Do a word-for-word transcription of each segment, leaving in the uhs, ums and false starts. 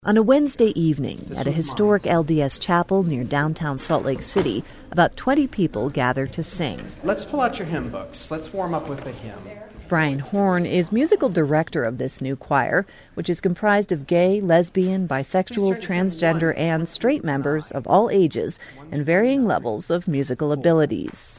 On a Wednesday evening at a historic L D S chapel near downtown Salt Lake City, about twenty people gather to sing. Let's pull out your hymn books. Let's warm up with the hymn. Brian Horn is musical director of this new choir, which is comprised of gay, lesbian, bisexual, transgender, and straight members of all ages and varying levels of musical abilities.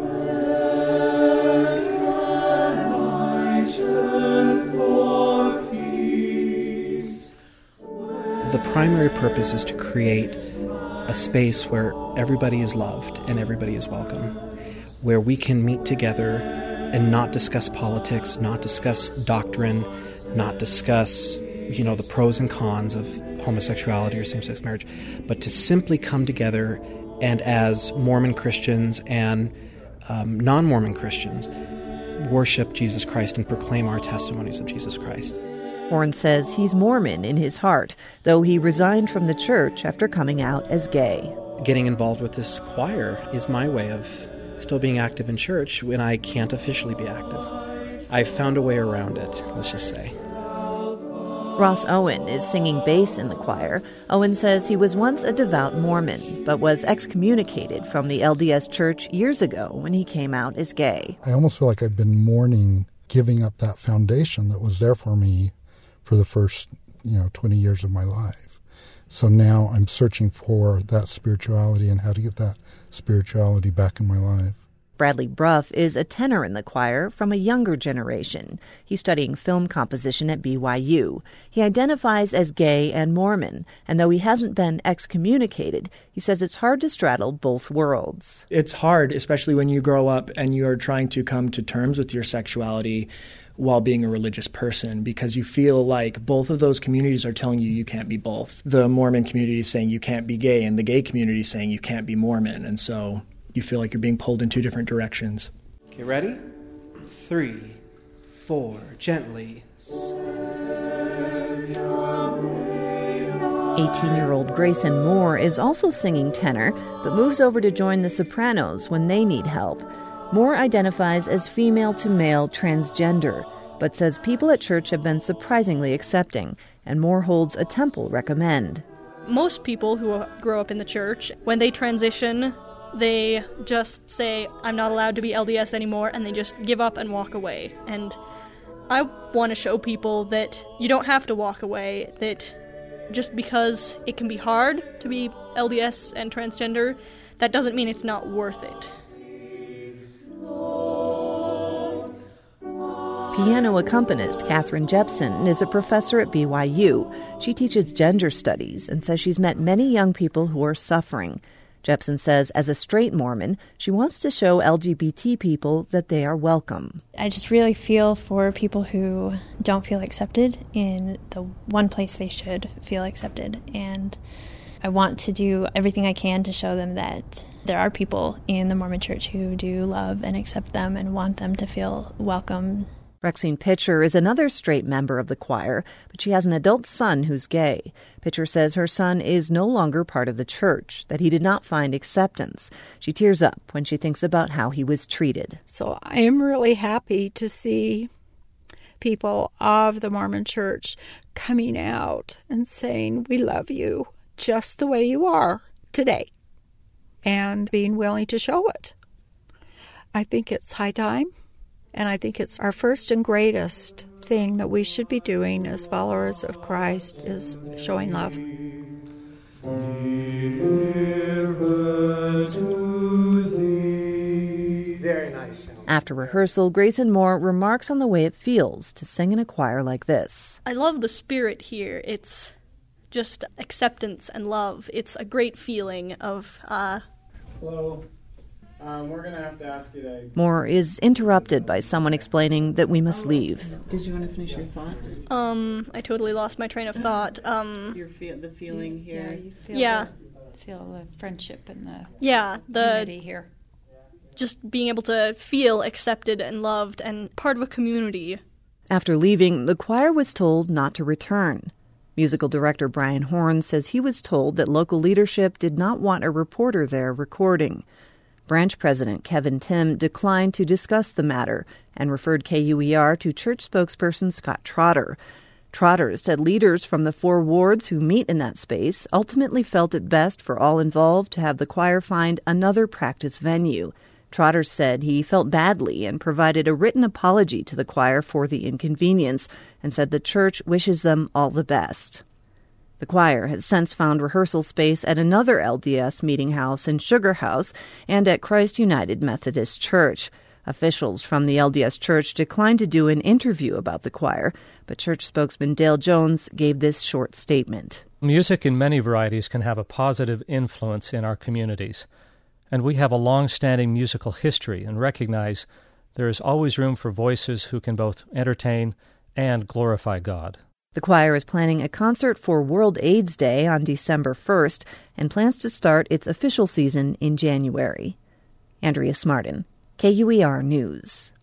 The primary purpose is to create a space where everybody is loved and everybody is welcome, where we can meet together and not discuss politics, not discuss doctrine, not discuss, you know, the pros and cons of homosexuality or same-sex marriage, but to simply come together and as Mormon Christians and um, non-Mormon Christians worship Jesus Christ and proclaim our testimonies of Jesus Christ. Horn says he's Mormon in his heart, though he resigned from the church after coming out as gay. Getting involved with this choir is my way of still being active in church when I can't officially be active. I've found a way around it, let's just say. Ross Owen is singing bass in the choir. Owen says he was once a devout Mormon, but was excommunicated from the L D S church years ago when he came out as gay. I almost feel like I've been mourning giving up that foundation that was there for me for the first, you know, twenty years of my life. So now I'm searching for that spirituality and how to get that spirituality back in my life. Bradley Bruff is a tenor in the choir from a younger generation. He's studying film composition at B Y U. He identifies as gay and Mormon, and though he hasn't been excommunicated, he says it's hard to straddle both worlds. It's hard, especially when you grow up and you're trying to come to terms with your sexuality while being a religious person, because you feel like both of those communities are telling you you can't be both. The Mormon community is saying you can't be gay, and the gay community is saying you can't be Mormon. And so you feel like you're being pulled in two different directions. Okay, ready? Three, four, gently. eighteen-year-old Grayson Moore is also singing tenor, but moves over to join the sopranos when they need help. Moore identifies as female-to-male transgender, but says people at church have been surprisingly accepting, and Moore holds a temple recommend. Most people who grow up in the church, when they transition, they just say, I'm not allowed to be L D S anymore, and they just give up and walk away. And I want to show people that you don't have to walk away, that just because it can be hard to be L D S and transgender, that doesn't mean it's not worth it. Piano accompanist Katherine Jepson is a professor at B Y U. She teaches gender studies and says she's met many young people who are suffering. Jepson says as a straight Mormon, she wants to show L G B T people that they are welcome. I just really feel for people who don't feel accepted in the one place they should feel accepted. And I want to do everything I can to show them that there are people in the Mormon Church who do love and accept them and want them to feel welcome. Rexine Pitcher is another straight member of the choir, but she has an adult son who's gay. Pitcher says her son is no longer part of the church, that he did not find acceptance. She tears up when she thinks about how he was treated. So I am really happy to see people of the Mormon Church coming out and saying, we love you just the way you are today, and being willing to show it. I think it's high time. And I think it's our first and greatest thing that we should be doing as followers of Christ is showing love. Very nice. After rehearsal, Grayson Moore remarks on the way it feels to sing in a choir like this. I love the spirit here. It's just acceptance and love. It's a great feeling of... Uh, Hello. Um, we're going to have to ask you to... Moore is interrupted by someone explaining that we must leave. Did you want to finish your thought? Um, I totally lost my train of thought. Um, your feel, the feeling here. Yeah, you feel, yeah. The, feel the friendship and the yeah, the unity here. Just being able to feel accepted and loved and part of a community. After leaving, the choir was told not to return. Musical director Brian Horn says he was told that local leadership did not want a reporter there recording. Branch President Kevin Tim declined to discuss the matter and referred K U E R to church spokesperson Scott Trotter. Trotters said leaders from the four wards who meet in that space ultimately felt it best for all involved to have the choir find another practice venue. Trotters said he felt badly and provided a written apology to the choir for the inconvenience and said the church wishes them all the best. The choir has since found rehearsal space at another L D S meeting house in Sugar House and at Christ United Methodist Church. Officials from the L D S Church declined to do an interview about the choir, but church spokesman Dale Jones gave this short statement. Music in many varieties can have a positive influence in our communities, and we have a long-standing musical history and recognize there is always room for voices who can both entertain and glorify God. The choir is planning a concert for World AIDS Day on December first and plans to start its official season in January. Andrea Smartin, K U E R News.